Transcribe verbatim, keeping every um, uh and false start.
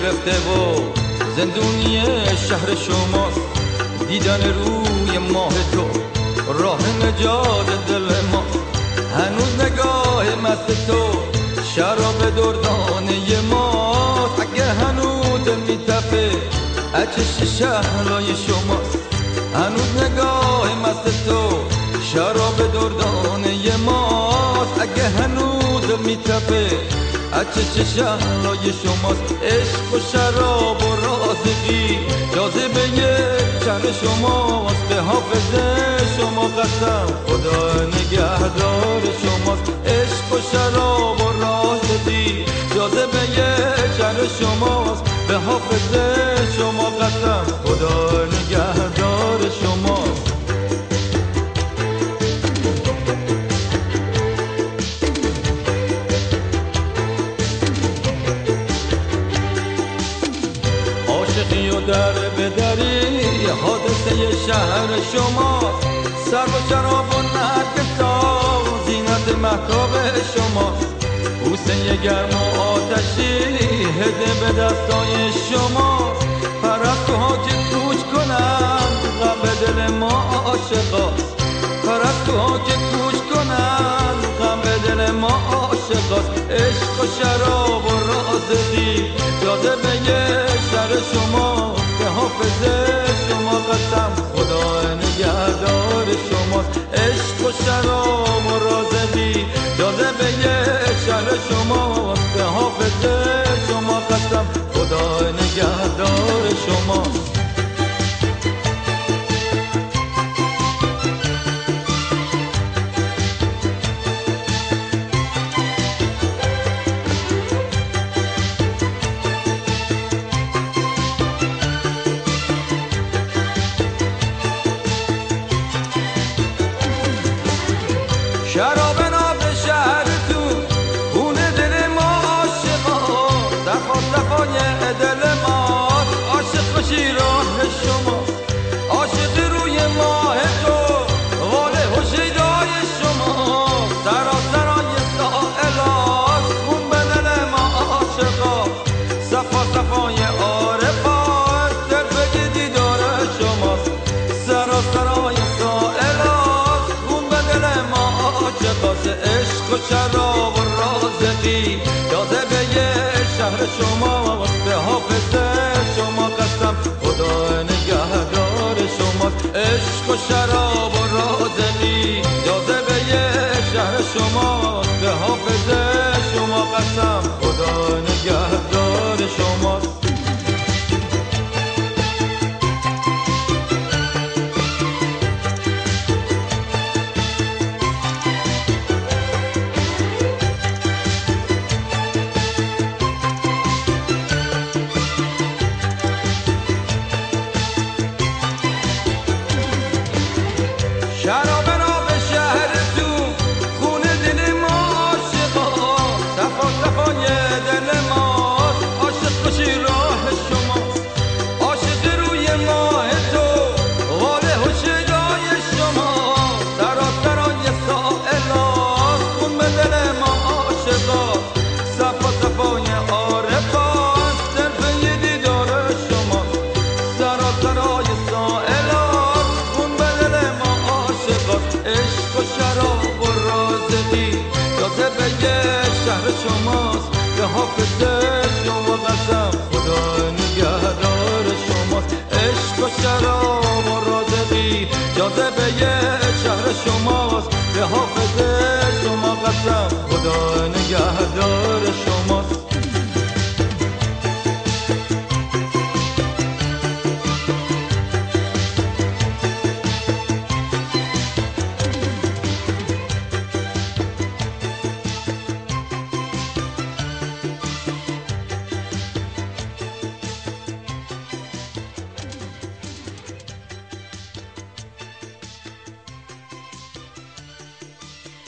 گرفته و زندونی شهر شماست. دیدن روی ماه تو راه نجات دل ما، هنوز نگاه مست تو شراب دردانه ماست. اگه هنوز دل میتپه اتش شهرهای شماست، هنوز نگاه مست تو شراب دردانه ماست. اگه هنوز دل میتپه اتش شهرهای شماست. عشق و شراب و رازقی جاذبه شهر شماست. به حافظه شما قسم خدا نگهدار شماست. عشق و شراب و رازقی جاذبه شهر شماست. به حافظه شما قسم خدا نگهدار شماست. عاشقی و در بدری حادثه شهر شماست. سر و شراب و نرگسا زینت مهتاب شماست. بوسه گرم و آتشی هده به دستای شماست. پرستوها که کوچ کنند غم به دل ما عاشقاست. پرستوها که کوچ کنند غم به دل ما عاشقاست. عشق و شراب و رازقی جاذبه شهر شما. به حافظه شما قسم خدا نگهدار شماست. عشق و شراب و رازقی جاذبه شهر شماست. به حافظه شما قسم خدا نگهدار شماست. شراب ناب شهر تو خونه دل ما عاشقا، صفا صفای دل ما عاشق و شیران شما. عاشق روی ماه تو واله و شیدای شما. سراسرای سائلات خون به دل ما عاشقا. صفا صفای عارفات طرف دیدار شماست. سراسرای سائلات خون به دل ما عاشقاست. عشق و شراب و رازقی جاذبه شهر شماست. به حافظه شما قسم خدا نگهدار شماست. عشق و شراب